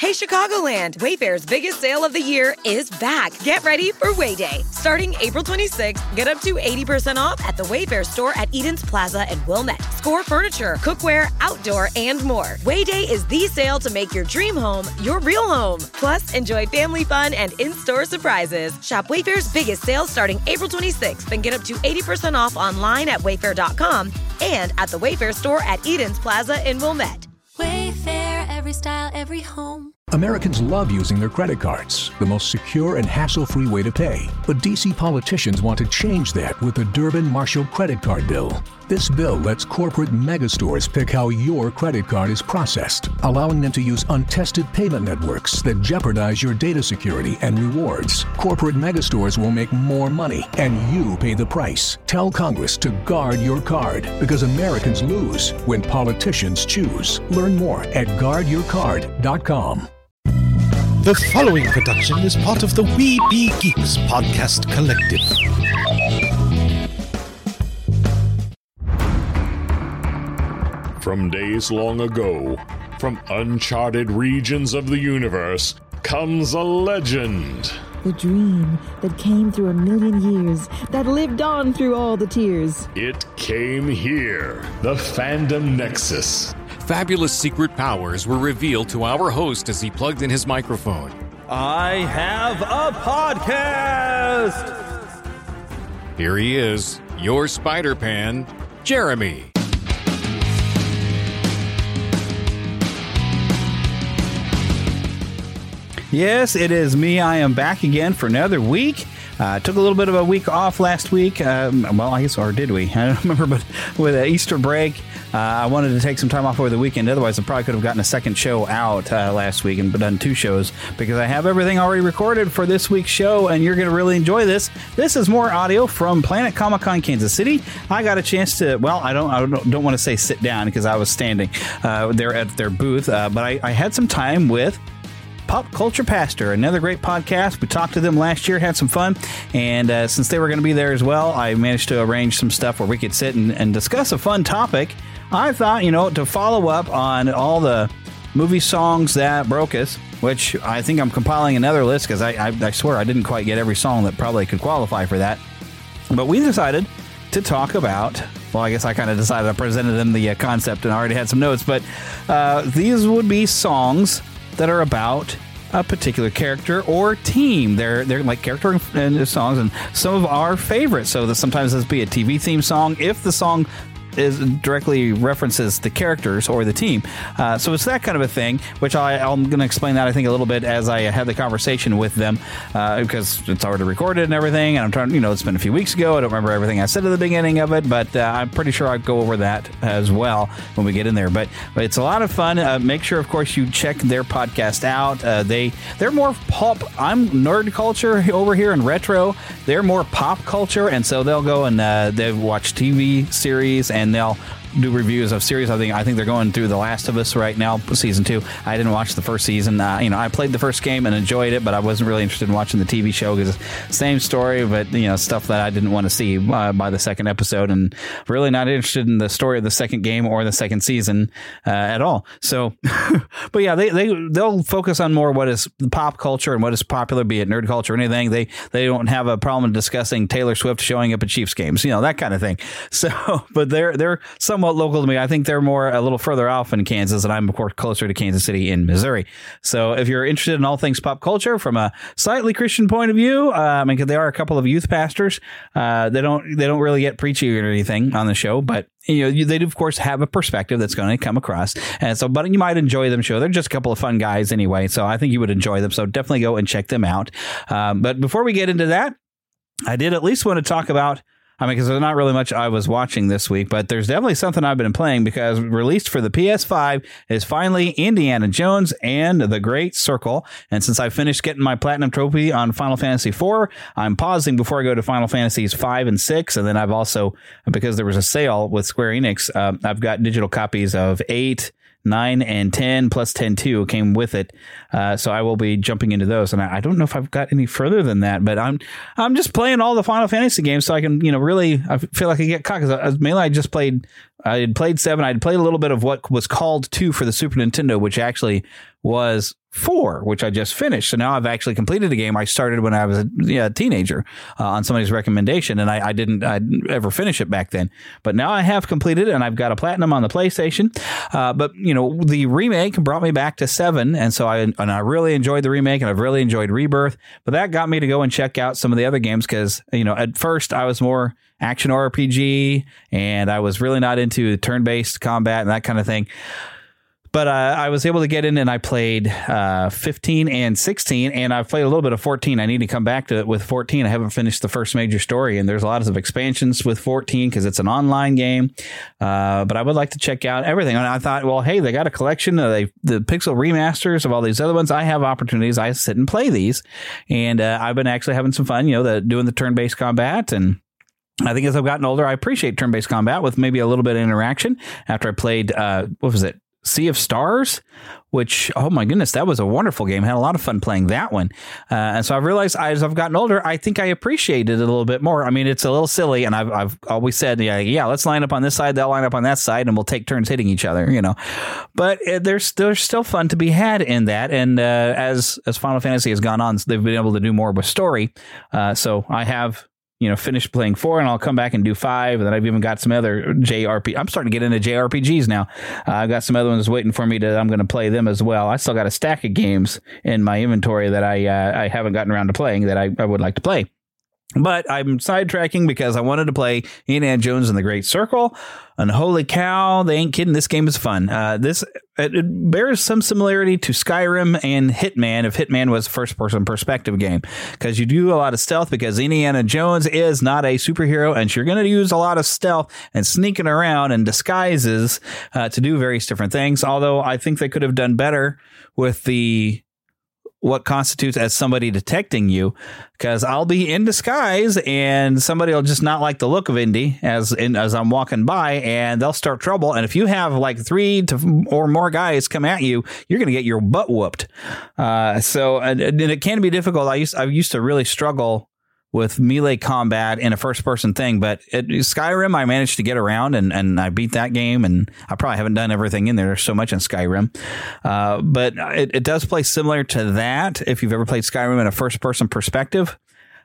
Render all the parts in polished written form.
Hey, Chicagoland! Wayfair's biggest sale of the year is back. Get ready for Way Day. Starting April 26th, get up to 80% off at the Wayfair store at Edens Plaza and Wilmette. Score furniture, cookware, outdoor, and more. Way Day is the sale to make your dream home your real home. Plus, enjoy family fun and in-store surprises. Shop Wayfair's biggest sale starting April 26th and get up to 80% off online at wayfair.com and at the Wayfair store at Edens Plaza in Wilmette. Wayfair, every style, every home. Americans love using their credit cards, the most secure and hassle-free way to pay. But D.C. politicians want to change that with the Durbin-Marshall credit card bill. This bill lets corporate megastores pick how your credit card is processed, allowing them to use untested payment networks that jeopardize your data security and rewards. Corporate megastores will make more money, and you pay the price. Tell Congress to guard your card, because Americans lose when politicians choose. Learn more at guardyourcard.com. The following production is part of the We Be Geeks podcast collective. From days long ago, from uncharted regions of the universe, comes a legend. The dream that came through a million years, that lived on through all the tears. It came here, the Fandom Nexus. Fabulous secret powers were revealed to our host as he plugged in his microphone. I have a podcast! Here he is, your Spider-Pan, Jeremy. Yes, it is me. I am back again for another week. Took a little bit of a week off last week. Well, I guess, or did we? I don't remember, but with Easter break, I wanted to take some time off over the weekend. Otherwise, I probably could have gotten a second show out last week and done two shows, because I have everything already recorded for this week's show, and you're going to really enjoy this. This is more audio from Planet Comic-Con Kansas City. I got a chance to, well, I don't want to say sit down because I was standing there at their booth, but I had some time with Pop Culture Pastor, another great podcast. We talked to them last year, had some fun, and since they were going to be there as well, I managed to arrange some stuff where we could sit and discuss a fun topic. I thought, to follow up on all the movie songs that broke us, which I think I'm compiling another list, because I swear I didn't quite get every song that probably could qualify for that. But we decided to talk about, well, I guess I kind of decided, I presented them the concept and I already had some notes, but these would be songs that are about a particular character or team. They're like character and songs, and some of our favorites. So that sometimes this be a TV theme song if the song directly references the characters or the team. So it's that kind of a thing, which I'm going to explain that, I think, a little bit as I have the conversation with them, because it's already recorded and everything, and I'm trying, it's been a few weeks ago. I don't remember everything I said at the beginning of it, but I'm pretty sure I'll go over that as well when we get in there. But it's a lot of fun. Make sure, of course, you check their podcast out. They're more pop. I'm nerd culture over here in retro. They're more pop culture, and so they'll go and they watch TV series, and they'll do reviews of series. I think they're going through The Last of Us right now, season 2. I didn't watch the first season. I played the first game and enjoyed it, but I wasn't really interested in watching the TV show, because same story, but stuff that I didn't want to see by the second episode, and really not interested in the story of the second game or the second season at all. So, but yeah, they'll focus on more what is pop culture and what is popular, be it nerd culture or anything. They don't have a problem discussing Taylor Swift showing up at Chiefs games, that kind of thing. So, but they're somewhat local to me. I think they're more a little further off in Kansas, and I'm, of course, closer to Kansas City in Missouri. So if you're interested in all things pop culture from a slightly Christian point of view, because they are a couple of youth pastors, they don't really get preachy or anything on the show, but they do, of course, have a perspective that's going to come across. And so, but you might enjoy them show. They're just a couple of fun guys anyway, so I think you would enjoy them. So definitely go and check them out. But before we get into that, I did at least want to talk about, because there's not really much I was watching this week, but there's definitely something I've been playing, because released for the PS5 is finally Indiana Jones and the Great Circle. And since I finished getting my Platinum Trophy on Final Fantasy IV, I'm pausing before I go to Final Fantasies 5 and 6. And then I've also, because there was a sale with Square Enix, I've got digital copies of 8, 9, and 10 plus 10-2 came with it. So I will be jumping into those. And I don't know if I've got any further than that, but I'm just playing all the Final Fantasy games so I can, really, I feel like I get caught, because mainly I had played 7. I'd played a little bit of what was called 2 for the Super Nintendo, which actually was 4, which I just finished. So now I've actually completed a game I started when I was a teenager on somebody's recommendation, and I didn't ever finish it back then. But now I have completed it, and I've got a platinum on the PlayStation. But the remake brought me back to 7, and so I really enjoyed the remake, and I've really enjoyed Rebirth. But that got me to go and check out some of the other games because at first I was more action RPG, and I was really not into turn-based combat and that kind of thing. But I was able to get in and I played 15 and 16, and I've played a little bit of 14. I need to come back to it with 14. I haven't finished the first major story, and there's a lot of expansions with 14 because it's an online game. But I would like to check out everything. And I thought, well, hey, they got a collection of the pixel remasters of all these other ones. I have opportunities. I sit and play these, and I've been actually having some fun, doing the turn-based combat. And I think as I've gotten older, I appreciate turn-based combat with maybe a little bit of interaction. After I played, Sea of Stars, which, oh my goodness, that was a wonderful game. I had a lot of fun playing that one. And so I've realized as I've gotten older, I think I appreciated it a little bit more. I mean, it's a little silly, and I've always said, yeah, let's line up on this side, they'll line up on that side, and we'll take turns hitting each other, But there's still fun to be had in that. And as Final Fantasy has gone on, they've been able to do more with story. So I have finished playing 4, and I'll come back and do 5. And then I've even got some other JRPG. I'm starting to get into JRPGs now. I've got some other ones waiting for me I'm going to play them as well. I still got a stack of games in my inventory that I haven't gotten around to playing that I would like to play. But I'm sidetracking because I wanted to play Indiana Jones and the Great Circle. And holy cow, they ain't kidding. This game is fun. It bears some similarity to Skyrim and Hitman if Hitman was a first-person perspective game. Because you do a lot of stealth because Indiana Jones is not a superhero. And you're going to use a lot of stealth and sneaking around and disguises to do various different things. Although I think they could have done better with what constitutes as somebody detecting you, because I'll be in disguise and somebody will just not like the look of Indy as I'm walking by, and they'll start trouble. And if you have like 3 or more guys come at you, you're going to get your butt whooped. So it can be difficult. I used to really struggle with melee combat in a first-person thing, but Skyrim, I managed to get around, and I beat that game, and I probably haven't done everything in there. There's so much in Skyrim. But it does play similar to that, if you've ever played Skyrim in a first-person perspective.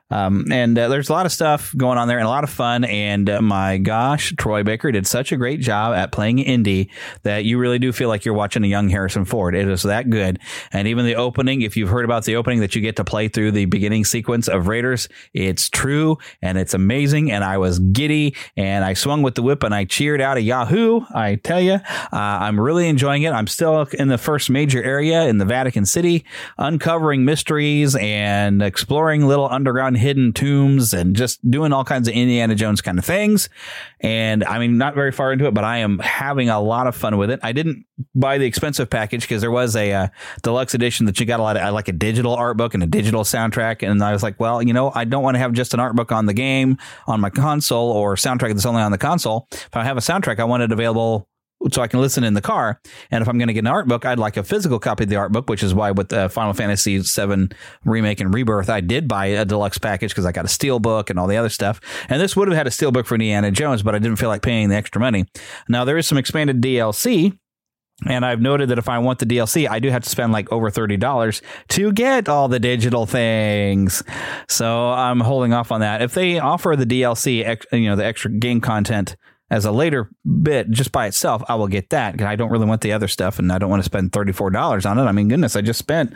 And there's a lot of stuff going on there and a lot of fun. And my gosh, Troy Baker did such a great job at playing Indy that you really do feel like you're watching a young Harrison Ford. It is that good. And even the opening, if you've heard about the opening that you get to play through the beginning sequence of Raiders, it's true and it's amazing. And I was giddy and I swung with the whip and I cheered out a Yahoo. I tell you, I'm really enjoying it. I'm still in the first major area in the Vatican City, uncovering mysteries and exploring little underground hidden tombs and just doing all kinds of Indiana Jones kind of things. And I mean, not very far into it, but I am having a lot of fun with it. I didn't buy the expensive package because there was a deluxe edition that you got a lot of, like a digital art book and a digital soundtrack. And I was like, well, I don't want to have just an art book on the game on my console or soundtrack that's only on the console. If I have a soundtrack, I want it available so I can listen in the car. And if I'm going to get an art book, I'd like a physical copy of the art book, which is why with the Final Fantasy VII Remake and Rebirth, I did buy a deluxe package because I got a steel book and all the other stuff. And this would have had a steel book for Indiana Jones, but I didn't feel like paying the extra money. Now, there is some expanded DLC. And I've noted that if I want the DLC, I do have to spend like over $30 to get all the digital things. So I'm holding off on that. If they offer the DLC, the extra game content as a later bit just by itself, I will get that. I don't really want the other stuff, and I don't want to spend $34 on it. I mean, goodness, I just spent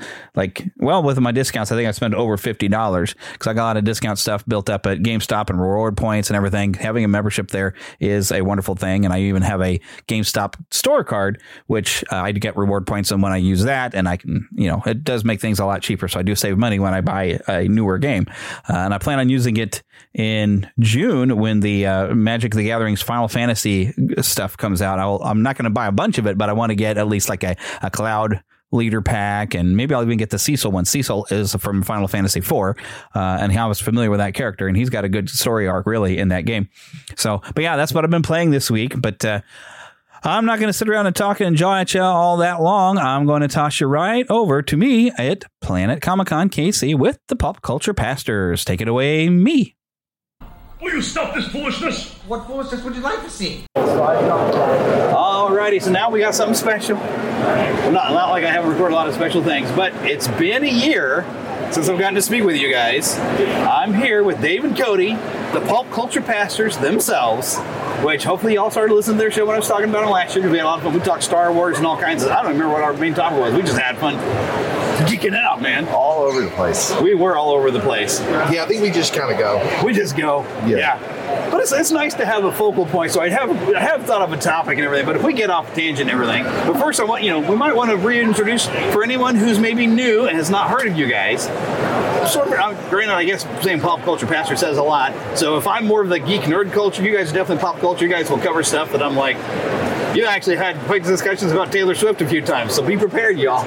with my discounts, I think I spent over $50 because I got a lot of discount stuff built up at GameStop and reward points and everything. Having a membership there is a wonderful thing, and I even have a GameStop store card, which I get reward points on when I use that, and I can, it does make things a lot cheaper, so I do save money when I buy a newer game. And I plan on using it in June when the Magic the Gathering's Final Fantasy stuff comes out. I'm not going to buy a bunch of it, but I want to get at least like a Cloud Leader pack, and maybe I'll even get the Cecil one. Cecil is from Final Fantasy IV, and I was familiar with that character, and he's got a good story arc really in that game. So, but yeah, that's what I've been playing this week. But I'm not going to sit around and talk and jaw at you all that long. I'm going to toss you right over to me at Planet Comic Con KC with the Pop Culture Pastors. Take it away, me. Will you stop this foolishness? What foolishness would you like to see? Alrighty, so now we got something special. Well, not like I haven't recorded a lot of special things, but it's been a year since I've gotten to speak with you guys. I'm here with Dave and Cody, the pulp culture pastors themselves, which hopefully y'all started listening to their show when I was talking about it last year, because we had a lot of fun. We talked Star Wars and all kinds of, I don't remember what our main topic was. We just had fun geeking out, man. All over the place. We were all over the place. Yeah, I think we just kind of go. We just go. Yeah. But it's nice to have a focal point. So I have thought of a topic and everything, but if we get off tangent and everything, but first I want, we might want to reintroduce for anyone who's maybe new and has not heard of you guys. Sort of, granted, I guess saying pop culture pastor says a lot. So if I'm more of the geek nerd culture, you guys are definitely pop culture. You guys will cover stuff that I'm like, you actually had quite discussions about Taylor Swift a few times, so be prepared, y'all.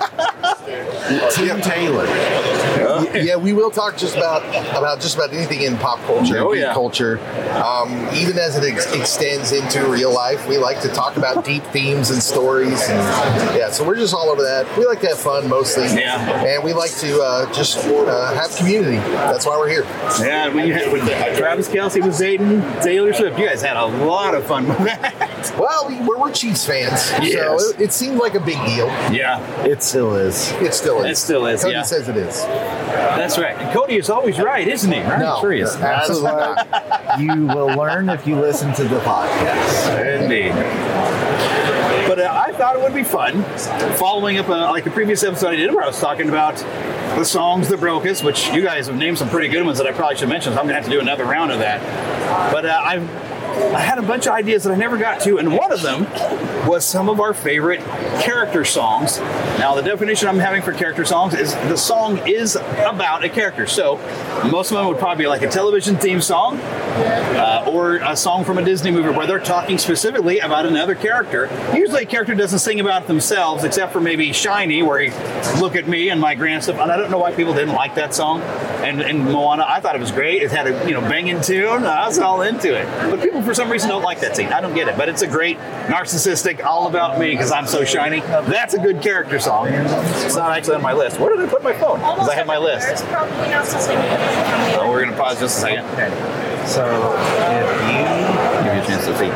Team Taylor. Yeah, we will talk just about just about anything in pop culture, geek culture. Even as it extends into real life, we like to talk about deep themes and stories. And so we're just all over that. We like to have fun mostly. Yeah. And we like to just have community. That's why we're here. Yeah, when Travis Kelce was dating Taylor Swift, you guys had a lot of fun with that. Well, we're Chiefs fans, so it seemed like a big deal. Yeah. It still is. It still is. It still is, Cody says it is. That's right. And Cody is always right, isn't he? Right? No, sure he is. Absolutely not. You will learn if you listen to the podcast. Indeed. But I thought it would be fun, following up like the previous episode I did where I was talking about the songs that broke us, which you guys have named some pretty good ones that I probably should mention, so I'm going to have to do another round of that. But I had a bunch of ideas that I never got to, and one of them was some of our favorite character songs. Now, the definition I'm having for character songs is the song is about a character. So, most of them would probably be like a television theme song or a song from a Disney movie where they're talking specifically about another character. Usually, a character doesn't sing about themselves, except for maybe Shiny, where he look at me and my grand stuff. And I don't know why people didn't like that song. And Moana, I thought it was great. It had a banging tune. I was all into it. But people, for some reason, don't like that scene. I don't get it. But it's a great narcissistic, all about me because I'm so shiny. That's a good character song. It's not actually on my list. Where did I put my phone? Because I have my list. We're going to pause just a second. So if you give you a chance to see.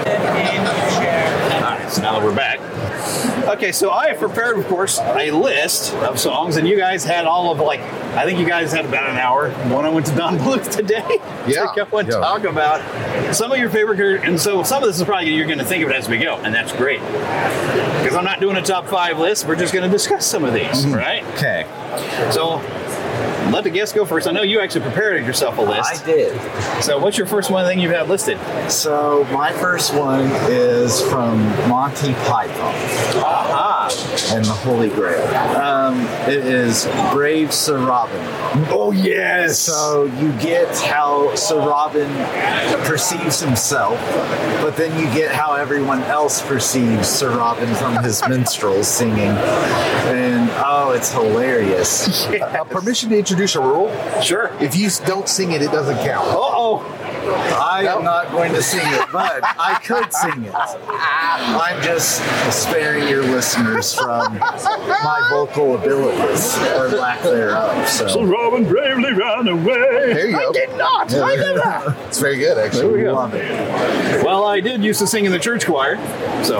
All right, so now that we're back. Okay, so I have prepared, of course, a list of songs, and you guys had all of, I think you guys had about an hour when I went to Don Bluth today to go and talk about some of your favorite characters. And so some of this is probably you're going to think of it as we go, and that's great. Because I'm not doing a top 5 list. We're just going to discuss some of these, right? Okay. So let the guest go first. I know you actually prepared yourself a list. I did. So what's your first one thing you've had listed? So my first one is from Monty Python. And the Holy Grail. It is Brave Sir Robin. Oh, yes! So you get how Sir Robin perceives himself, but then you get how everyone else perceives Sir Robin from his minstrels singing. And, it's hilarious. Permission to introduce a rule? Sure. If you don't sing it, it doesn't count. Uh-oh. I am not going to sing it, but I could sing it. I'm just sparing your listeners from my vocal abilities, or lack thereof. So Robin bravely ran away. There you go. I did not. Yeah, I did not. It's very good, actually. There we go. Love it. Well, I did used to sing in the church choir, so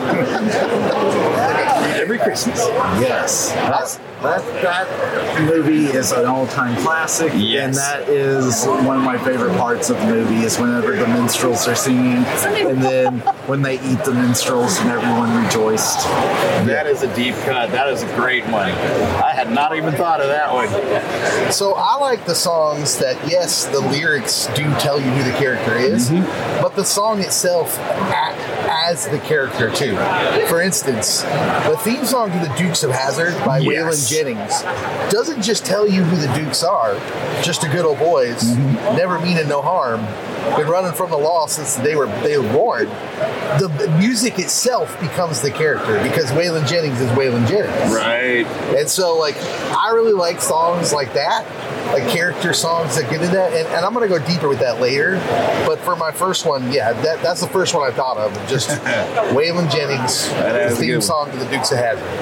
every Christmas. Yes. That movie is an all-time classic, and that is one of my favorite parts of the movie is whenever the minstrels are singing, and then when they eat the minstrels and everyone rejoiced. That is a deep cut. That is a great one. I had not even thought of that one. So I like the songs that, yes, the lyrics do tell you who the character is, but the song itself as the character too. For instance, the theme song to the Dukes of Hazzard by Waylon Jennings doesn't just tell you who the Dukes are, just a good old boys, never meaning no harm, been running from the law since the day they were born. The music itself becomes the character because Waylon Jennings is Waylon Jennings. Right. And so, I really like songs like that, like character songs that get into that. And I'm going to go deeper with that later. But for my first one, that's the first one I thought of. Just Waylon Jennings, the theme song to the Dukes of Hazzard. And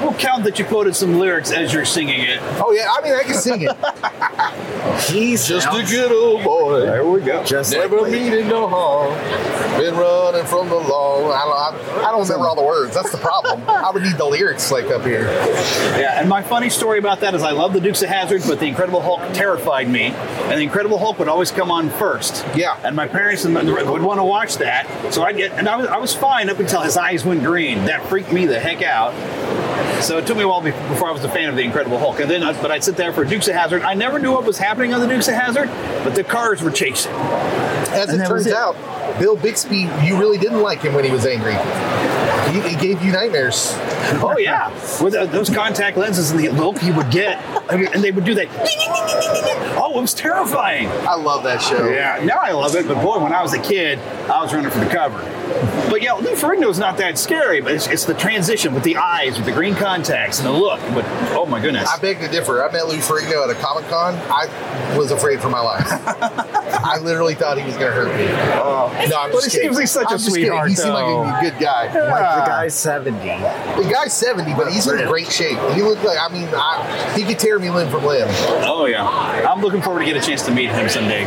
we'll count that you quoted some lyrics as you're singing it. Oh yeah, I mean I can sing it. He's just a good old boy. There we go. Just never meaning no harm. Been running from the law. I don't remember all the words. That's the problem. I would need the lyrics like up here. Yeah, and my funny story about that is I love the Dukes of Hazzard, but the Incredible Hulk terrified me, and the Incredible Hulk would always come on first. Yeah, and my parents would want to watch that, so I was fine up until his eyes went green. That freaked me the heck out. So it took me a while before I was a fan of the Incredible Hulk, and then but I'd sit there for Dukes of Hazzard. I never knew what was happening on the Dukes of Hazzard, but the cars were chasing. As it turns out, Bill Bixby, you really didn't like him when he was angry. He gave you nightmares. Oh yeah, with those contact lenses and the look he would get, and they would do that. Oh, it was terrifying. I love that show. Yeah, now I love it, but boy, when I was a kid, I was running for the cover. But yeah, Lou Ferrigno's not that scary, but it's the transition with the eyes, with the green contacts, and the look. But oh my goodness, I beg to differ. I met Lou Ferrigno at a Comic-Con. I was afraid for my life. I literally thought he was going to hurt me. No, I'm just kidding. He seems like such a sweetheart. He seemed like a good guy. Like the guy's 70. The guy's 70, but he's in great shape. He looked like, he could tear me limb from limb. Oh yeah, I'm looking forward to get a chance to meet him someday.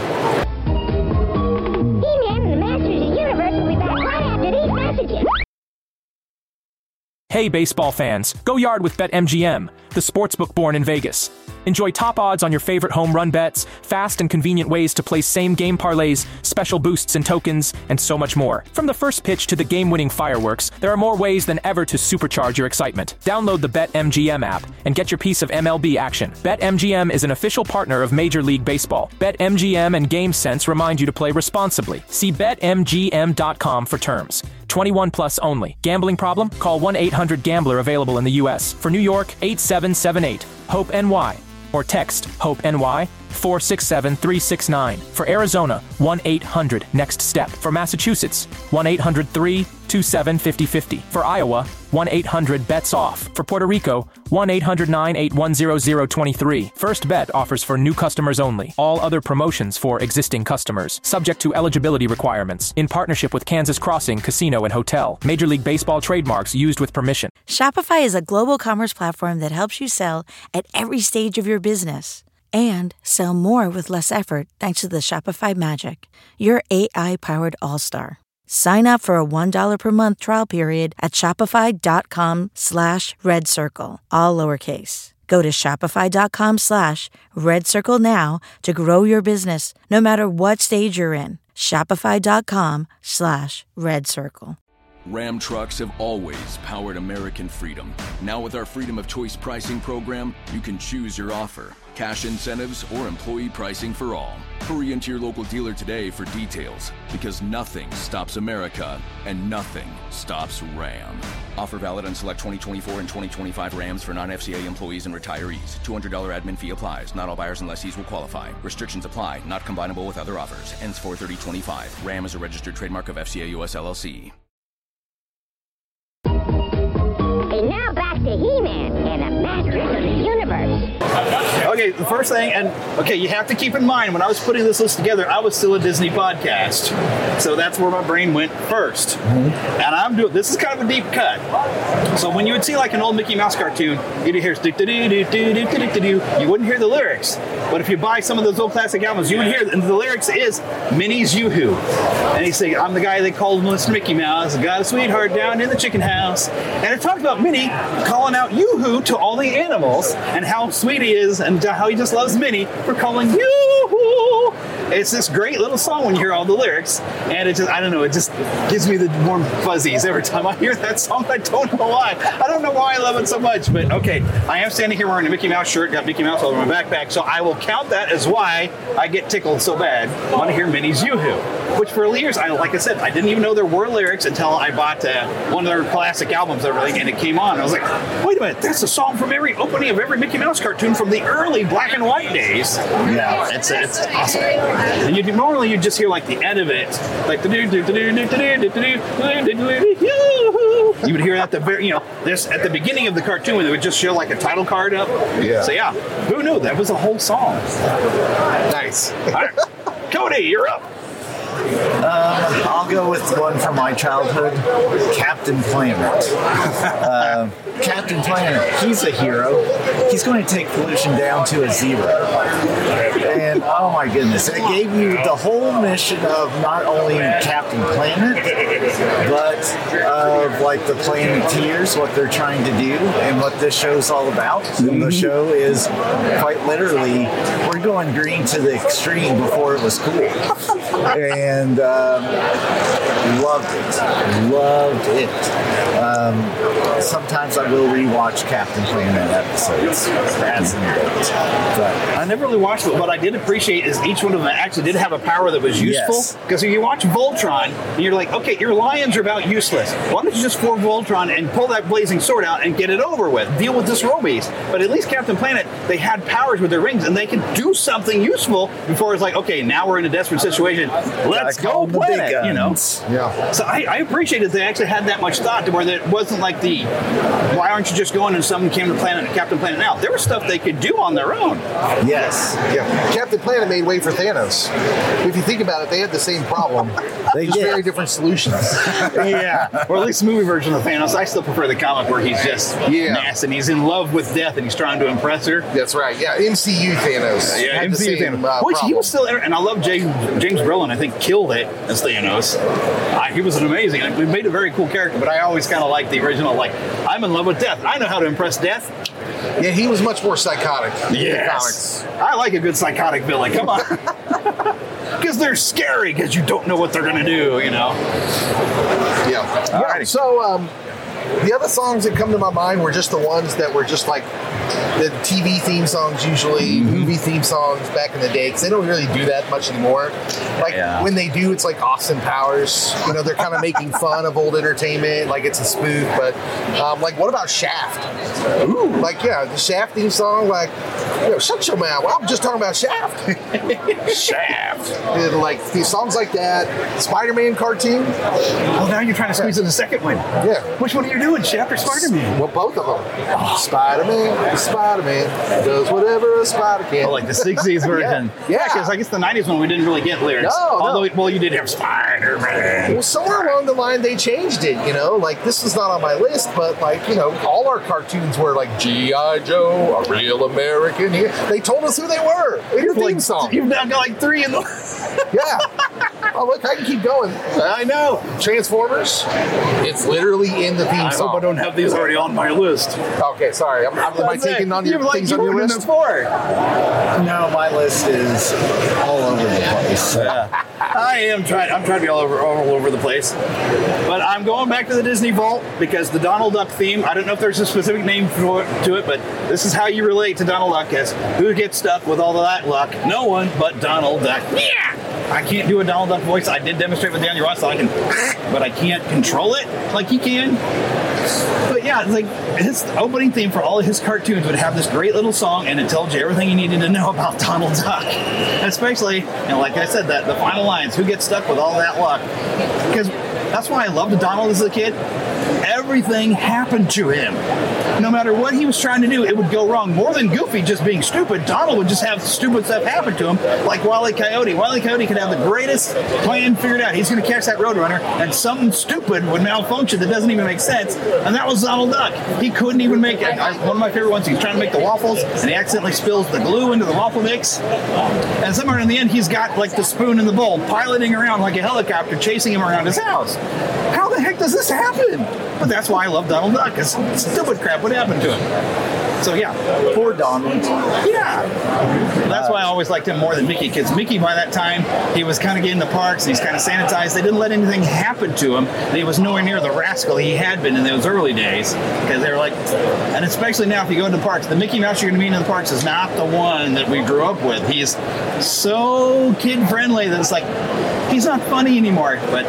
Hey baseball fans, go yard with BetMGM, the sportsbook born in Vegas. Enjoy top odds on your favorite home run bets, fast and convenient ways to place same-game parlays, special boosts and tokens, and so much more. From the first pitch to the game-winning fireworks, there are more ways than ever to supercharge your excitement. Download the BetMGM app and get your piece of MLB action. BetMGM is an official partner of Major League Baseball. BetMGM and GameSense remind you to play responsibly. See BetMGM.com for terms. 21 plus only. Gambling problem? Call 1-800-GAMBLER, available in the U.S. For New York, 8778. HOPE-NY. Or text HOPE-NY 467-369. For Arizona, 1-800-NEXT-STEP. For Massachusetts, 1-800-327-5050. For Iowa, 1-800-BETS-OFF. For Puerto Rico, 1-800-981-0023. First Bet offers for new customers only. All other promotions for existing customers. Subject to eligibility requirements. In partnership with Kansas Crossing Casino and Hotel. Major League Baseball trademarks used with permission. Shopify is a global commerce platform that helps you sell at every stage of your business. And sell more with less effort thanks to the Shopify Magic, your AI-powered all-star. Sign up for a $1 per month trial period at shopify.com/redcircle, all lowercase. Go to shopify.com/redcircle now to grow your business, no matter what stage you're in. Shopify.com/redcircle. Ram trucks have always powered American freedom. Now with our Freedom of Choice pricing program, you can choose your offer, cash incentives, or employee pricing for all. Hurry into your local dealer today for details, because nothing stops America and nothing stops Ram. Offer valid on select 2024 and 2025 Rams for non-FCA employees and retirees. $200 admin fee applies. Not all buyers and lessees will qualify. Restrictions apply. Not combinable with other offers. Ends 4/30/25. Ram is a registered trademark of FCA US LLC. And now back to He-Man and the Masters of the Universe. Okay, the first thing, you have to keep in mind, when I was putting this list together, I was still a Disney podcast. So that's where my brain went first. And this is kind of a deep cut. So when you would see like an old Mickey Mouse cartoon, you'd hear you wouldn't hear the lyrics. But if you buy some of those old classic albums, you would hear, and the lyrics is Minnie's Yoo-Hoo. And he's saying, I'm the guy they called Mr. Mickey Mouse, I got a sweetheart down in the chicken house. And it talked about Minnie calling out Yoo-Hoo to all the animals, and how sweet he is, and how he just loves Minnie for calling Yoo-Hoo. It's this great little song when you hear all the lyrics, and it just gives me the warm fuzzies every time I hear that song. I don't know why. I don't know why I love it so much, but okay. I am standing here wearing a Mickey Mouse shirt, got Mickey Mouse all over my backpack, so I will count that as why I get tickled so bad. I want to hear Minnie's Yoo-Hoo, which for years, like I said, I didn't even know there were lyrics until I bought one of their classic albums, and it came on. I was like, wait a minute, that's a song from every opening of every Mickey Mouse cartoon from the early black and white days. Yeah, it's awesome. And normally you just hear like the end of it, like the you would hear that this at the beginning of the cartoon, it would just show like a title card up. Yeah. So yeah, who knew that was a whole song? Nice. All right. Cody, you're up. I'll go with one from my childhood, Captain Planet. Captain Planet, he's a hero. He's going to take pollution down to a 0. And oh my goodness, it gave you the whole mission of not only Captain Planet, but of like the Planeteers, what they're trying to do, and what this show's all about. And the show is quite literally, we're going green to the extreme before it was cool. And loved it. Sometimes I will rewatch Captain Planet episodes as an adult. But I never really watched it. What I did appreciate is each one of them actually did have a power that was useful. Because if you watch Voltron, and you're like, okay, your lions are about useless. Why don't you just form Voltron and pull that blazing sword out and get it over with? Deal with this Robies. But at least Captain Planet, they had powers with their rings, and they could do something useful before it's like, okay, now we're in a desperate situation. Let's go Planet, you know? Yeah. So I appreciated they actually had that much thought to where it wasn't like why aren't you just going and someone came to Captain Planet now? There was stuff they could do on their own. Yes. Yeah. Captain Planet made way for Thanos. If you think about it, they had the same problem. They just very different solutions. Yeah. Or at least the movie version of Thanos. I still prefer the comic where he's just nasty and he's in love with death and he's trying to impress her. That's right. Yeah. MCU Thanos. Yeah, MCU Thanos. Which he was still there, and I love James Brolin. I think killed it as Thanos. He was an amazing. We made a very cool character, but I always kind of liked the original. Like, I'm in love with death. I know how to impress death. Yeah, he was much more psychotic in the comics. I like a good psychotic villain. Come on. Because they're scary because you don't know what they're going to do, you know? Yeah. Alrighty. So, the other songs that come to my mind were just the ones that were just like the TV theme songs, usually movie theme songs back in the day, because they don't really do that much anymore. Like when they do, it's like Austin Powers. You know, they're kind of making fun of old entertainment, like it's a spoof. But like, what about Shaft? Ooh, like the Shaft theme song, like, you know, shut your mouth. Well, I'm just talking about Shaft. Shaft. And like these songs like that. Spider-Man cartoon. Oh, now you're trying to squeeze in the second one. Yeah. Which one are you doing, Shaft or Spider-Man? Well, both of them. Spider-Man does whatever a spider can. Oh, like the 60s version. Yeah, because I guess the 90s one we didn't really get lyrics. Although, well, you did have Spider-Man. Well, somewhere along the line they changed it, you know? Like, this is not on my list, but like, you know, all our cartoons were like G.I. Joe, a real American here. They told us who they were in the theme song. You've now got like 3 in the... Yeah. Oh, look, I can keep going. I know. Transformers, it's literally in the theme song. I hope I don't have these already on my list. Okay, sorry. Am I taking on your things on your list? No, my list is all over the place. I'm trying to be all over the place. But I'm going back to the Disney Vault because the Donald Duck theme, I don't know if there's a specific name to it, but this is how you relate to Donald Duck as who gets stuck with all of that luck? No one but Donald Duck. Yeah! I can't do a Donald Duck voice. I did demonstrate with Daniel Ross, so I can, but I can't control it like he can. But yeah, it's like his opening theme for all of his cartoons would have this great little song, and it tells you everything you needed to know about Donald Duck. Especially, and like I said, that the final lines, who gets stuck with all that luck? Because that's why I loved Donald as a kid. Everything happened to him. No matter what he was trying to do, it would go wrong. More than Goofy just being stupid, Donald would just have stupid stuff happen to him, like Wile E. Coyote. Wile E. Coyote could have the greatest plan figured out. He's going to catch that Roadrunner, and something stupid would malfunction that doesn't even make sense, and that was Donald Duck. He couldn't even make it. One of my favorite ones, he's trying to make the waffles, and he accidentally spills the glue into the waffle mix, and somewhere in the end, he's got like the spoon in the bowl, piloting around like a helicopter, chasing him around his house. How the heck does this happen? But that's why I love Donald Duck, because stupid crap would happen to him. So yeah. Poor Donald. Yeah. That's why I always liked him more than Mickey, because Mickey, by that time, he was kind of getting the parks, and he's kind of sanitized. They didn't let anything happen to him. And he was nowhere near the rascal he had been in those early days, because they were like, and especially now if you go into the parks, the Mickey Mouse you're going to meet in the parks is not the one that we grew up with. He's so kid-friendly that it's like, he's not funny anymore, but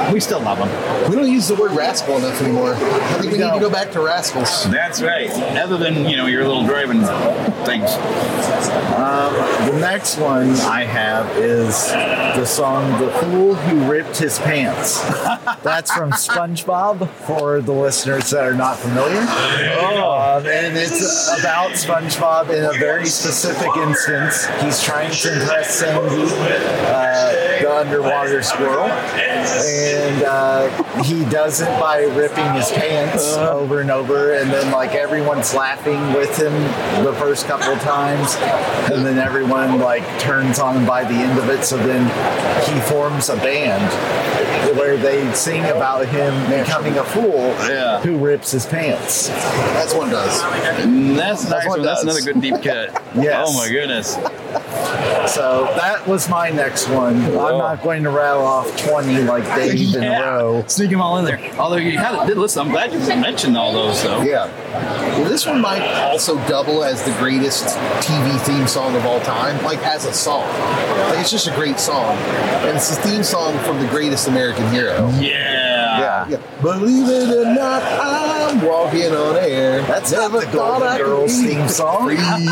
We still love them. We don't use the word rascal enough anymore. I think we need to go back to rascals. That's right. Other than, your little driving things. The next one I have is the song "The Fool Who Ripped His Pants." That's from SpongeBob, for the listeners that are not familiar. And it's about SpongeBob in a very specific instance. He's trying to impress Sandy, the underwater squirrel, and he does it by ripping his pants over and over, and then everyone's laughing with him the first couple of times, and then everyone turns on him by the end of it. So then he forms a band where they sing about him becoming a fool who rips his pants. That's one does. That's nice one. That's another good deep cut. Yes. Oh my goodness. So that was my next one. I'm not going to rattle off 20 like Dave in a row. Sneak them all in there. Although you did listen, I'm glad you mentioned all those, though. Yeah. Well, this one might also double as the greatest TV theme song of all time, as a song. It's just a great song. And it's the theme song from The Greatest American Hero. Yeah. Believe it or not, I'm walking on air. That's never the Golden Girls theme song.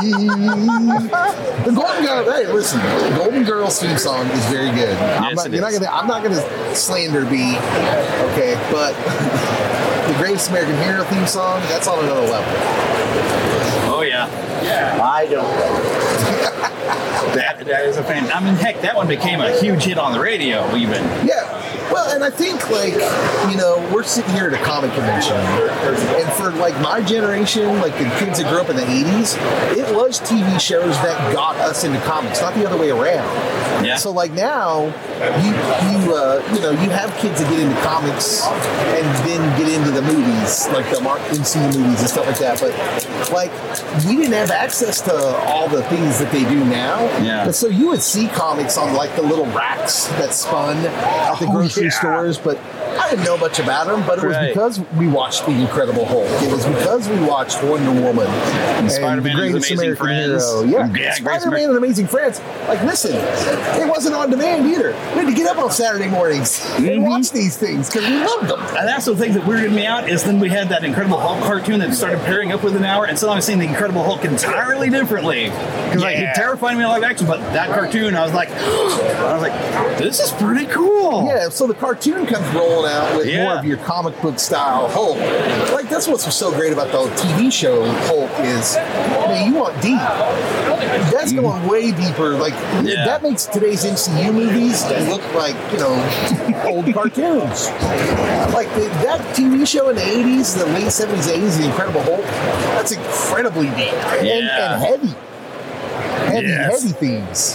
The Golden Girls. Hey, listen. The Golden Girls theme song is very good. I'm not gonna slander B. Okay, but the Greatest American Hero theme song, that's on another level. Oh yeah. I don't know. That is a fan. Heck, that one became a huge hit on the radio, even. Yeah. Well, and I think, we're sitting here at a comic convention, and for, my generation, the kids that grew up in the 80s, it was TV shows that got us into comics, not the other way around. Yeah. So, now, you have kids that get into comics and then get into the movies, the MCU movies and stuff like that, but, we didn't have access to all the things that they do now. Yeah. But so you would see comics on, the little racks that spun at the grocery stores, but I didn't know much about them, but it was because we watched The Incredible Hulk. It was because we watched Wonder Woman and Spider-Man The Greatest Amazing American Friends. Hero. Yeah, Spider-Man and Amazing Friends. Listen, it wasn't on demand either. We had to get up on Saturday mornings and watch these things because we loved them. And that's the thing that weirded me out is then we had that Incredible Hulk cartoon that started pairing up with an hour, and so I was seeing the Incredible Hulk entirely differently because it terrified me in live action. But that cartoon, I was like, this is pretty cool. Yeah, so the cartoon comes rolling out with more of your comic book style Hulk. That's what's so great about the TV show Hulk is, you want deep. That's going way deeper. That makes today's MCU movies look like, old cartoons. That TV show in the 80s, the late 70s, 80s, The Incredible Hulk, that's incredibly deep and heavy. Heavy themes.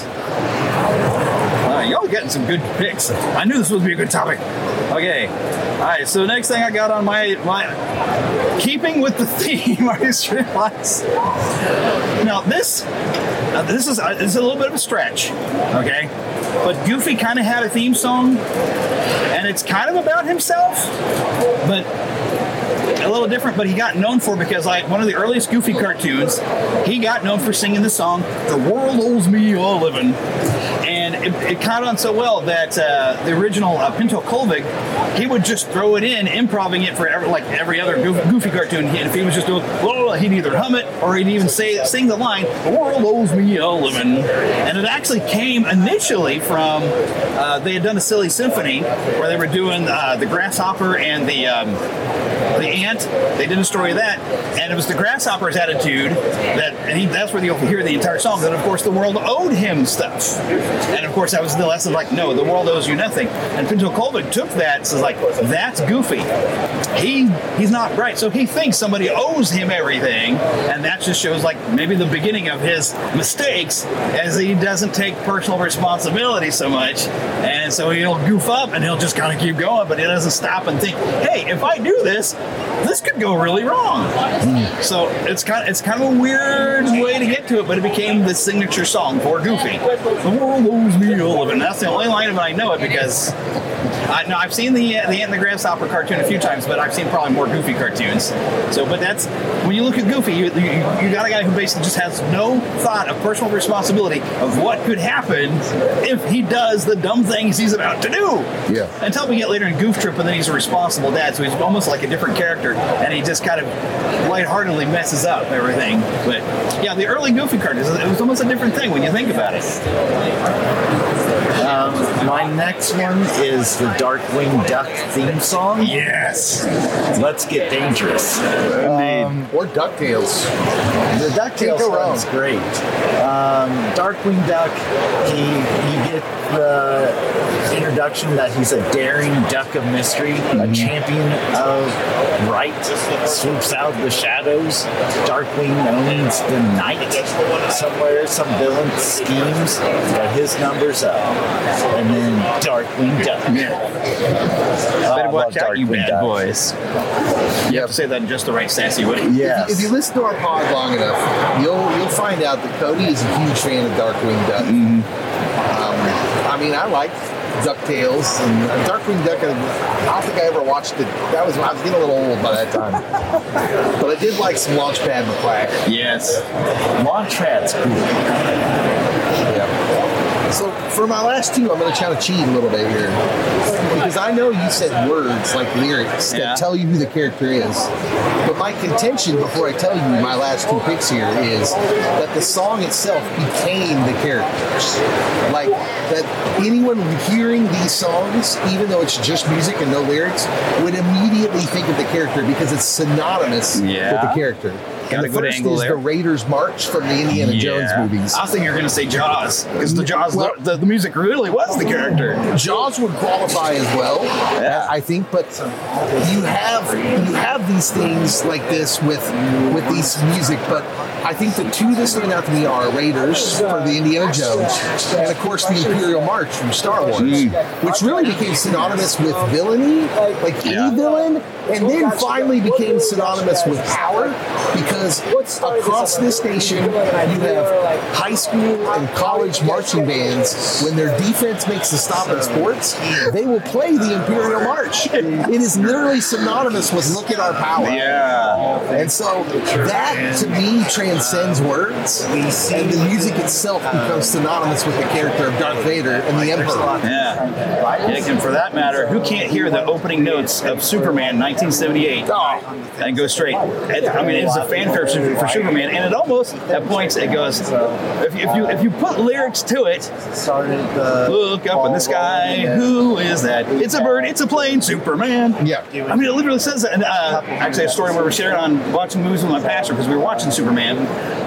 Y'all getting some good picks. I knew this would be a good topic. Okay. All right. So next thing I got on my keeping with the theme, I just realized. Now this is a little bit of a stretch. Okay. But Goofy kind of had a theme song, and it's kind of about himself, but a little different. But he got known for because one of the earliest Goofy cartoons, he got known for singing the song "The World Owes Me a Livin'." And it caught on so well that the original Pinto Colvig, he would just throw it in, improvising it for every other Goofy cartoon. And if he was just doing, he'd either hum it or he'd even sing the line, "The world owes me a living." And it actually came initially from, they had done a Silly Symphony where they were doing the grasshopper and the ant. They did a story of that. And it was the grasshopper's attitude that's where you'll hear the entire song. And of course, the world owed him stuff. And of course, that was the lesson, no, the world owes you nothing. And Pinto Colvig took that and says, that's Goofy. He's not right. So he thinks somebody owes him everything. And that just shows, maybe the beginning of his mistakes, as he doesn't take personal responsibility so much. And so he'll goof up and he'll just kind of keep going, but he doesn't stop and think, hey, if I do this could go really wrong. So it's kind of a weird way to get to it, but it became the signature song for Goofy. The world owes me a living. That's the only line of it I know it because No, I've seen the Ant and the Grasshopper cartoon a few times, but I've seen probably more Goofy cartoons. So, but that's when you look at Goofy, you got a guy who basically just has no thought of personal responsibility of what could happen if he does the dumb things he's about to do. Yeah. Until we get later in Goof Troop, and then he's a responsible dad, so he's almost like a different character, and he just kind of lightheartedly messes up everything. But yeah, the early Goofy cartoons, it was almost a different thing when you think about it. My next one is the Darkwing Duck theme song. Yes. Let's Get Dangerous. Or DuckTales. The DuckTales one's great. Darkwing Duck, you get the introduction that he's a daring duck of mystery, a champion of right, swoops out the shadows. Darkwing owns the night somewhere, some villain schemes, but his number's up. And then Darkwing Duck. Better watch out, you bad boys. You have to say that in just the right sassy way. Yes. If you listen to our pod long enough, you'll find out that Cody is a huge fan of Darkwing Duck. I mean, I like DuckTales and Darkwing Duck. I don't think I ever watched it. I was getting a little old by that time. But I did like some Launchpad McQuack. Yes. Launchpad's cool. Yeah. So for my last two, I'm going to try to cheat a little bit here. Because I know you said words like lyrics that tell you who the character is. But my contention before I tell you my last two picks here is that the song itself became the characters. Like that anyone hearing these songs, even though it's just music and no lyrics, would immediately think of the character because it's synonymous with the character. And the first is the Raiders March from the Indiana Jones movies. I was thinking you were going to say Jaws, because the Jaws, the music really was the character. Jaws would qualify as well, I think, but you have these things like this with these music, but I think the two that stand out to me are Raiders for the Indiana Jones, and of course the Imperial March from Star Wars, which really became synonymous with villainy, like any villain, and then finally became synonymous with power, because across this nation you have high school and college marching bands. When their defense makes a stop in sports, they will play the Imperial March. It is literally synonymous with "Look at our power." Yeah. And so that to me transcends words, and the music itself becomes synonymous with the character of Darth Vader and the Emperor. Yeah, and for that matter, who can't hear the opening notes of Superman 1978 and go straight? I mean, it's a fanfare for Superman, and it almost at points it goes. If you put lyrics to it, look up in the sky, who is that? It's a bird, it's a plane, Superman. Yeah. I mean, it literally says that. And actually, a story where we're sharing on watching movies with my pastor because we were watching Superman.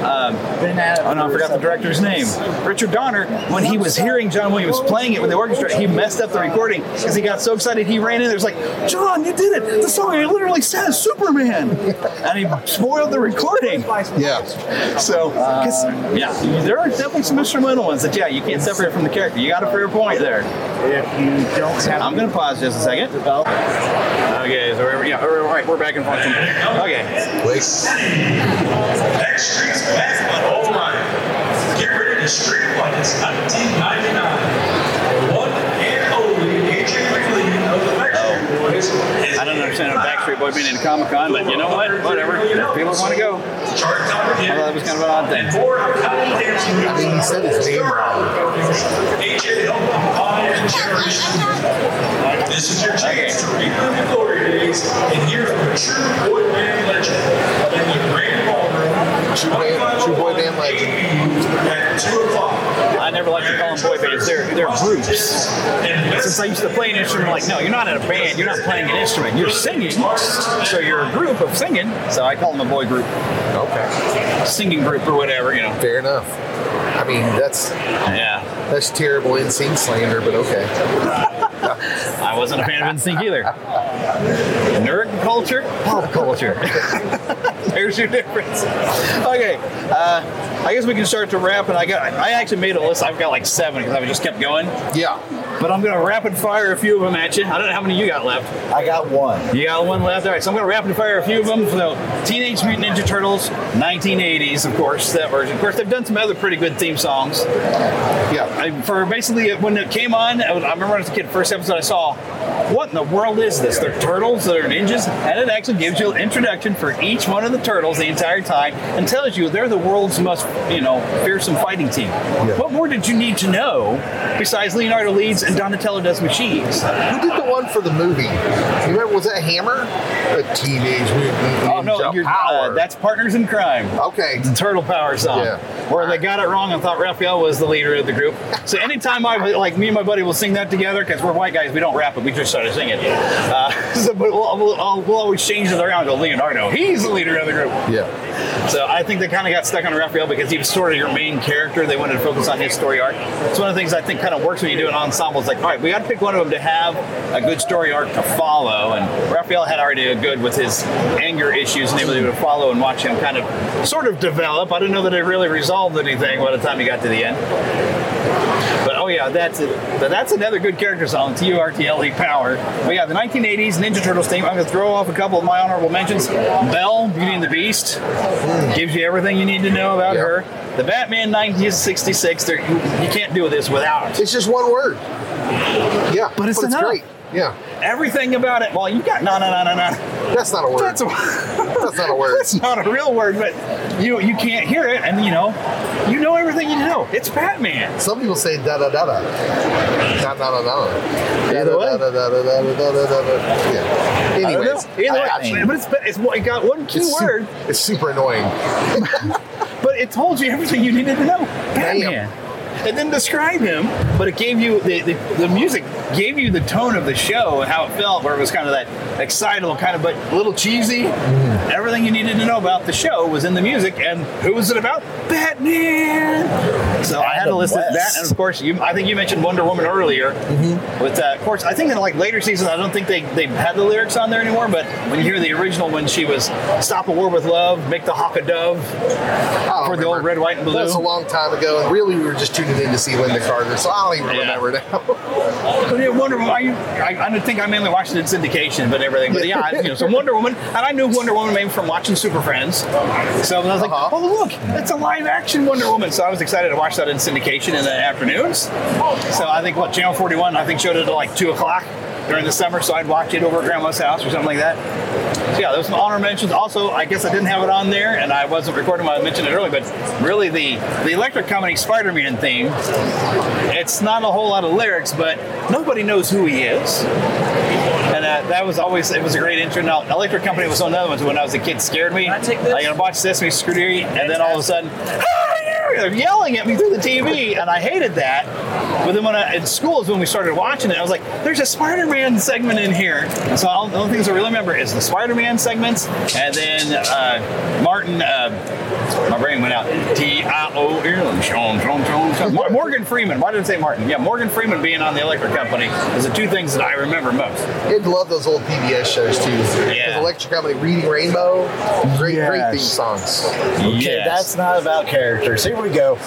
Oh no, I forgot the director's name. Richard Donner. When he was hearing John Williams playing it with the orchestra, he messed up the recording because he got so excited he ran in there. It was like, John, you did it! The song literally says Superman, and he spoiled the recording. Yeah. So, there are definitely some instrumental ones that you can't separate from the character. You got a fair point there. If you don't have, I'm gonna pause just a second. Okay, so we're back in function. Okay. Next Street's back. Oh my. Get ready to street like it's 1999. The one and only AJ McLean of the Backstreet Boys. I don't understand how Backstreet Boy being in a Comic-Con, but you know what? Whatever. If people want to go. I thought that was kind of an odd thing. I mean, he said his name wrong. AJ helped on and generation. This is your chance to relive the glory days and hear from a true boy band legend in the Grand Ballroom. True boy band legend. At 2 o'clock. I never like to call them boy bands. They're groups. Since I used to play an instrument, like, no, you're not in a band. You're not playing an instrument. You're singing. So you're a group of singing. So I call them a boy group. Okay. Singing group or whatever, you know. Fair enough. I mean, that's terrible NSYNC slander, but okay. I wasn't a fan of NSYNC either. Nerd culture, pop culture. There's your difference. Okay, I guess we can start to wrap. And I actually made a list. I've got like 7 because I just kept going. Yeah. But I'm going to rapid fire a few of them at you. I don't know how many you got left. I got 1. You got 1 left. All right, so I'm going to rapid fire a few of them. So, Teenage Mutant Ninja Turtles, 1980s, of course, that version. Of course, they've done some other pretty good theme songs. Yeah. For basically, when it came on, I remember as a kid, first episode I saw, what in the world is this? They're turtles, they're ninjas, and it actually gives you an introduction for each one of the turtles the entire time and tells you they're the world's most, fearsome fighting team. Yeah. What more did you need to know besides Leonardo leads and Donatello does machines? Who did the one for the movie? You remember, was that Hammer? A Teenage Mutant Ninja Power. That's Partners in Crime. Okay. It's a Turtle Power song. Yeah. Where they got it wrong and thought Raphael was the leader of the group. So anytime me and my buddy will sing that together, because we're white guys, we don't rap it, we just started singing. But we'll always change it around and go, Leonardo, he's the leader of the group. Yeah. So I think they kind of got stuck on Raphael because he was sort of your main character. They wanted to focus on his story arc. It's one of the things I think kind of works when you do an ensemble. It's like, all right, we got to pick one of them to have a good story arc to follow. And Raphael had already a good with his anger issues and able to follow and watch him kind of sort of develop. I didn't know that it really resolved anything by the time he got to the end. But that's it. But that's another good character song, Turtle Power. But yeah, the 1980s Ninja Turtles theme. I'm going to throw off a couple of my honorable mentions. Belle, Beauty and the Beast, gives you everything you need to know about her. The Batman 1966. You can't do this without. It's just one word. Yeah, but it's great. Yeah. Everything about it. Well, you got no. That's not a word. That's not a word. That's not a real word, but you can't hear it, and you know everything you know. It's Batman. Some people say da da da da. Da da da da. Either way. Yeah. Anyways, but it got one key word. It's super annoying. But it told you everything you needed to know. Batman. It didn't describe him, but it gave you the music gave you the tone of the show and how it felt, where it was kind of that excitable kind of, but a little cheesy. Everything you needed to know about the show was in the music. And who was it about? Batman. So I had to list that, and of course, I think you mentioned Wonder Woman earlier. With of course, I think in like later seasons, I don't think they had the lyrics on there anymore. But when you hear the original, when she was "Stop a War with Love, make the hawk a dove" for the old red, white, and blue. That was a long time ago, and really we were just tuning in to see Linda Carter, so I don't even remember now. But yeah, Wonder Woman, I think I mainly watched it in syndication, but everything. But yeah, so Wonder Woman, and I knew Wonder Woman maybe from watching Super Friends. So I was like, oh look, it's a live action Wonder Woman. So I was excited to watch that in syndication in the afternoons. So I think Channel 41 showed it at like 2:00 during the summer, so I'd watch it over at Grandma's house or something like that. So yeah, there was some honor mentions. Also, I guess I didn't have it on there, and I wasn't recording when I mentioned it earlier, but really the Electric Company Spider-Man theme, it's not a whole lot of lyrics, but nobody knows who he is. And that was always, it was a great intro. Now, Electric Company was one of the other ones when I was a kid, scared me. I watched Sesame Street, and then all of a sudden, they're yelling at me through the TV, and I hated that. But then in school is when we started watching it, I was like, there's a Spider-Man segment in here. And so the only things I really remember is the Spider-Man segments, and then Martin, my brain went out, Morgan Freeman. Why did I say Martin? Yeah, Morgan Freeman being on the Electric Company is the two things that I remember most. I'd love those old PBS shows too. Yeah. Electric Company, Reading Rainbow, great theme songs. Okay, that's not about characters. Here we go.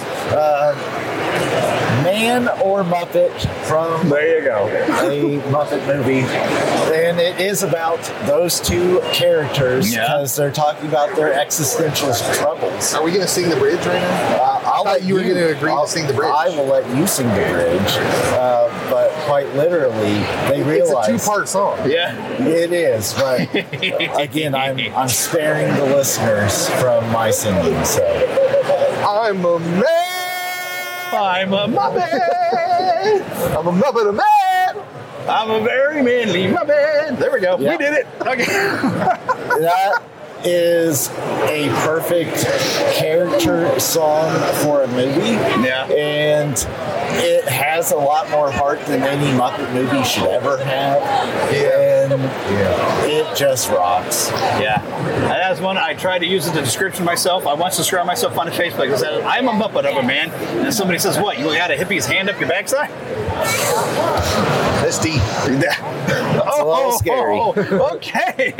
Man or Muppet from there you go. A Muppet movie. And it is about those two characters because they're talking about their existential troubles. Are we going to sing the bridge right now? I thought you were going to agree to sing the bridge. I will let you sing the bridge. But quite literally, they realize... It's a two-part song. Yeah. It is, but again, I'm sparing the listeners from my singing, so... I'm a man! I'm a Muppet! I'm a Muppet man! I'm a very manly Muppet! There we go. Yeah. We did it. Okay. That is a perfect character song for a movie. Yeah. And it has a lot more heart than any Muppet movie should ever have. And it just rocks. Yeah. And that's one I tried to use as a description myself. I once described myself on Facebook. I said, I'm a Muppet of a man. And somebody says, what? You got a hippie's hand up your backside? That's deep. a little scary. Okay.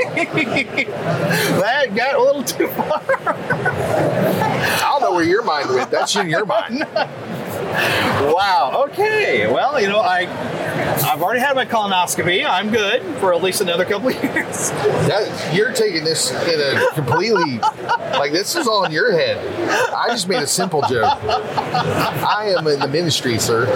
That got a little too far. I don't know where your mind went. That's in your mind. Wow. Okay. Well, I've already had my colonoscopy. I'm good for at least another couple of years. You're taking this in a completely this is all in your head. I just made a simple joke. I am in the ministry, sir.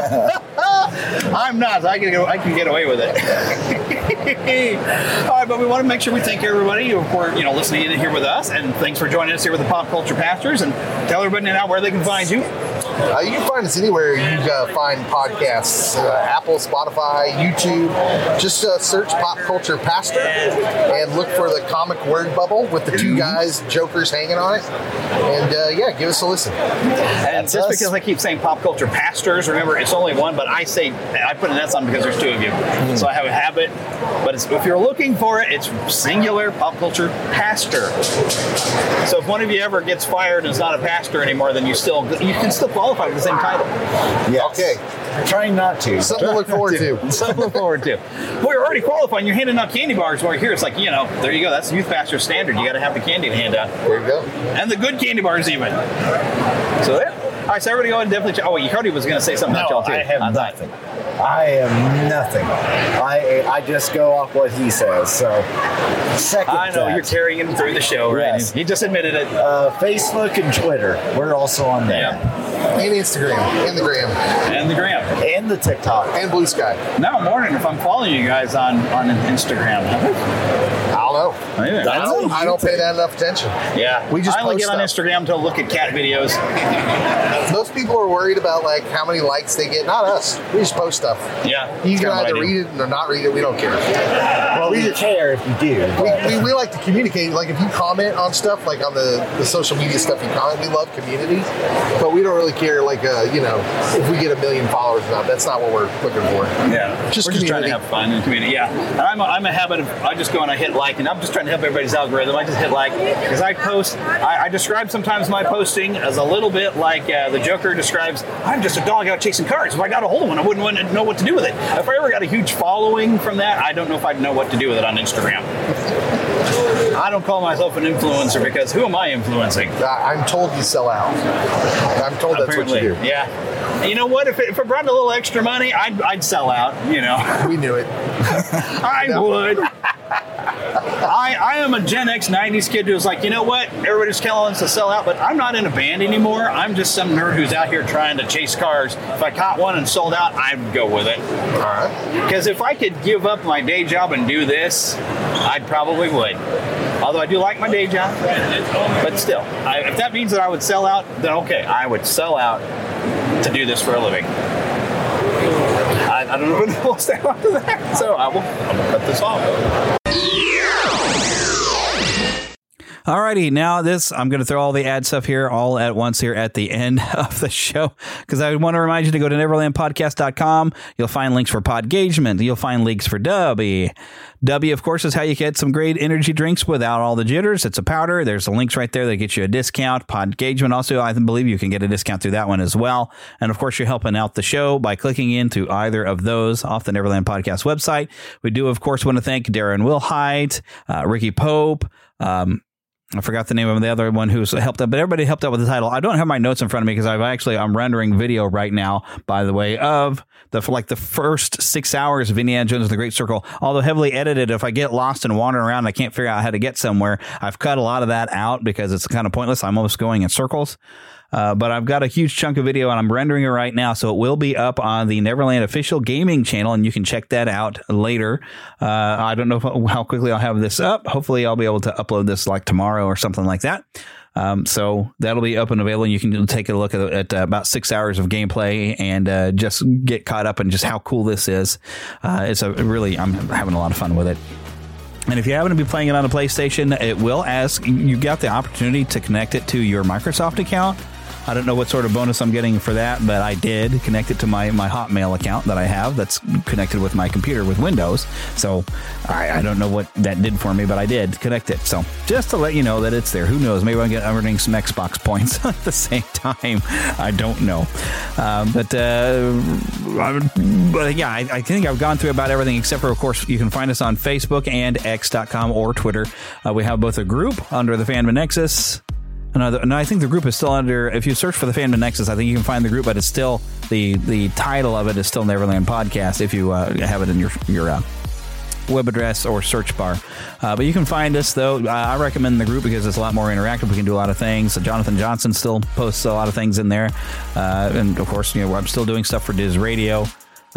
I'm not. I can get away with it. All right, but we want to make sure we thank everybody for listening in here with us, and thanks for joining us here with the Pop Culture Pastors. And tell everybody now where they can find you. You can find us anywhere you find podcasts. Apple, Spotify, YouTube. Just search Pop Culture Pastor and look for the comic word bubble with the two guys, jokers hanging on it. And give us a listen. And just because I keep saying Pop Culture Pastors, remember it's only one, but I put an S on because there's two of you. So I have a habit. But if you're looking for it, it's singular Pop Culture Pastor. So if one of you ever gets fired and is not a pastor anymore, then you can still qualify for the same title. Yes. Okay. Trying not to. Something to look forward to. Something to look forward to. Well, you're already qualifying. You're handing out candy bars. While here, it's there you go. That's youth pastor standard. You got to have the candy to hand out. There you go. And the good candy bars even. So there. All right, so everybody go ahead and definitely check. Oh, Cody was going to say something about y'all too. I have nothing. I am nothing. I just go off what he says. So, I know you're carrying him through the show, right? Yes. He just admitted it. Facebook and Twitter. We're also on there. Yeah. And Instagram. And the Gram. And the Gram. And the TikTok. And Blue Sky. Now I'm wondering if I'm following you guys on Instagram. I don't know. I don't pay that enough attention. Yeah. We just I only get on stuff. Instagram to look at cat videos. Most people are worried about how many likes they get. Not us. We just post stuff. Yeah. You can either read it or not read it. We don't care. Well, we care if you do. We like to communicate. If you comment on stuff, on the social media stuff you comment, we love community. But we don't really care, if we get 1 million followers or not. That's not what we're looking for. Yeah. Just we're community. just trying to have fun in community. Yeah. And I'm a habit of, I just go and I hit like, and I'm just trying to help everybody's algorithm. I just hit like, because I post, I describe sometimes my posting as a little bit like the Joker describes, I'm just a dog out chasing cars. If I got a hold of one, I wouldn't want to know what to do with it. If I ever got a huge following from that, I don't know if I'd know what to do with it on Instagram. I don't call myself an influencer because who am I influencing? I'm told you sell out. I'm told that's what you do. Yeah. You know what? If it brought a little extra money, I'd sell out. We knew it. I would. I am a Gen X 90s kid who's like, you know what? Everybody's telling us to sell out, but I'm not in a band anymore. I'm just some nerd who's out here trying to chase cars. If I caught one and sold out, I'd go with it. All right. Because if I could give up my day job and do this, I'd probably would. Although I do like my day job, but still, if that means that I would sell out, then okay, I would sell out to do this for a living. I don't know what else to say after that, so I'm gonna cut this off. Alrighty, now I'm going to throw all the ad stuff here all at once here at the end of the show, because I want to remind you to go to neverlandpodcast.com. You'll find links for Podgagement. You'll find links for Dubby. Dubby, of course, is how you get some great energy drinks without all the jitters. It's a powder. There's the links right there that get you a discount. Podgagement also, I believe you can get a discount through that one as well. And of course, you're helping out the show by clicking into either of those off the Neverland Podcast website. We do, of course, want to thank Darren Wilhite, Ricky Pope, I forgot the name of the other one who's helped out, but everybody helped out with the title. I don't have my notes in front of me because I'm rendering video right now, by the way, of the first 6 hours of Indiana Jones and the Great Circle. Although heavily edited, if I get lost and wander around and I can't figure out how to get somewhere, I've cut a lot of that out because it's kind of pointless. I'm almost going in circles. But I've got a huge chunk of video and I'm rendering it right now. So it will be up on the Neverland official gaming channel and you can check that out later. I don't know how quickly I'll have this up. Hopefully I'll be able to upload this like tomorrow or something like that. So that'll be up and available. You can take a look at about 6 hours of gameplay and just get caught up in just how cool this is. I'm having a lot of fun with it. And if you happen to be playing it on a PlayStation, it will ask, you got the opportunity to connect it to your Microsoft account. I don't know what sort of bonus I'm getting for that, but I did connect it to my Hotmail account that I have that's connected with my computer with Windows. So I don't know what that did for me, but I did connect it. So just to let you know that it's there. Who knows? Maybe I'm earning some Xbox points at the same time. I don't know. But But yeah, I think I've gone through about everything except for, of course, you can find us on Facebook and X.com or Twitter. We have both a group under the Fandom Nexus. No, I think the group is still under. If you search for the Fandom Nexus, I think you can find the group, but it's still the title of it is still Neverland Podcast if you have it in your web address or search bar. But you can find us, though. I recommend the group because it's a lot more interactive. We can do a lot of things. Jonathan Johnson still posts a lot of things in there. And, of course, I'm still doing stuff for Diz Radio.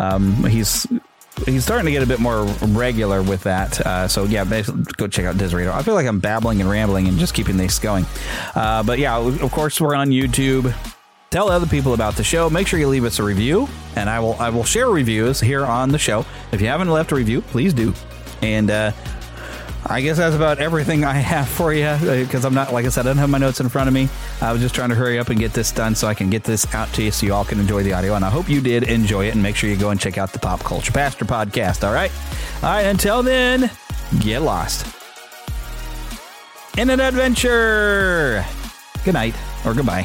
He's starting to get a bit more regular with that. So, yeah, basically, go check out Diz Radio. I feel like I'm babbling and rambling and just keeping this going. But, yeah, of course, we're on YouTube. Tell other people about the show. Make sure you leave us a review, and I will share reviews here on the show. If you haven't left a review, please do. And I guess that's about everything I have for you, because I'm not, like I said, I don't have my notes in front of me. I was just trying to hurry up and get this done so I can get this out to you so you all can enjoy the audio. And I hope you did enjoy it, and make sure you go and check out the Pop Culture Pastor podcast. All right, until then, get lost in an adventure. Good night, or goodbye.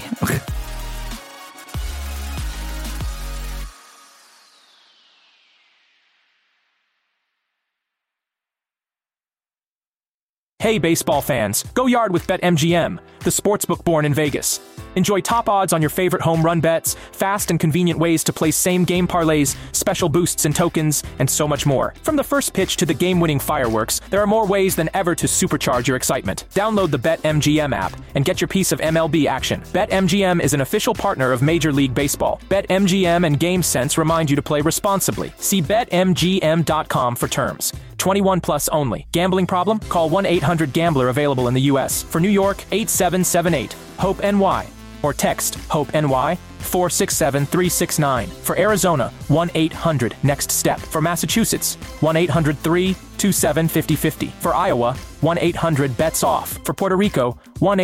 Hey baseball fans, go yard with BetMGM, the sportsbook born in Vegas. Enjoy top odds on your favorite home run bets, fast and convenient ways to place same-game parlays, special boosts and tokens, and so much more. From the first pitch to the game-winning fireworks, there are more ways than ever to supercharge your excitement. Download the BetMGM app and get your piece of MLB action. BetMGM is an official partner of Major League Baseball. BetMGM and GameSense remind you to play responsibly. See BetMGM.com for terms. 21 plus only. Gambling problem? Call 1-800-GAMBLER, available in the U.S. For New York, 8778 HOPE-NY or text HOPE-NY 467-369. For Arizona, 1-800-NEXT-STEP. For Massachusetts, 1-800-327-5050. For Iowa, 1-800-BETS-OFF. For Puerto Rico,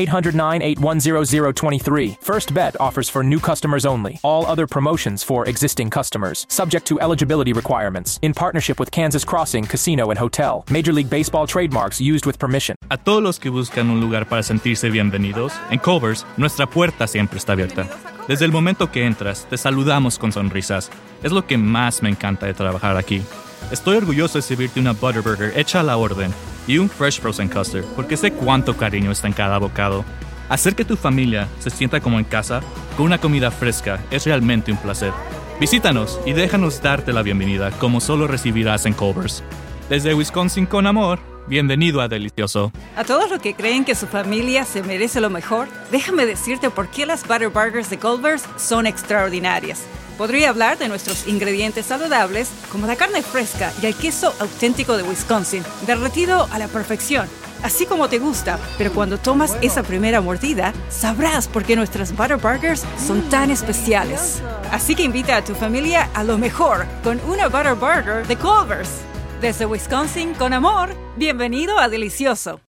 1-800-981-0023. First Bet offers for new customers only. All other promotions for existing customers. Subject to eligibility requirements. In partnership with Kansas Crossing Casino and Hotel. Major League Baseball trademarks used with permission. A todos los que buscan un lugar para sentirse bienvenidos, en Culver's, nuestra puerta siempre está abierta. Desde el momento que entras, te saludamos con sonrisas. Es lo que más me encanta de trabajar aquí. Estoy orgulloso de servirte una Butterburger hecha a la orden y un Fresh Frozen Custard, porque sé cuánto cariño está en cada bocado. Hacer que tu familia se sienta como en casa con una comida fresca es realmente un placer. Visítanos y déjanos darte la bienvenida como solo recibirás en Culver's. Desde Wisconsin con amor, bienvenido a Delicioso. A todos los que creen que su familia se merece lo mejor, déjame decirte por qué las Butterburgers de Culver's son extraordinarias. Podría hablar de nuestros ingredientes saludables, como la carne fresca y el queso auténtico de Wisconsin, derretido a la perfección, así como te gusta. Pero cuando tomas esa primera mordida, sabrás por qué nuestras Butterburgers son tan especiales. Así que invita a tu familia a lo mejor con una Butterburger de Culver's. Desde Wisconsin con amor, bienvenido a Delicioso.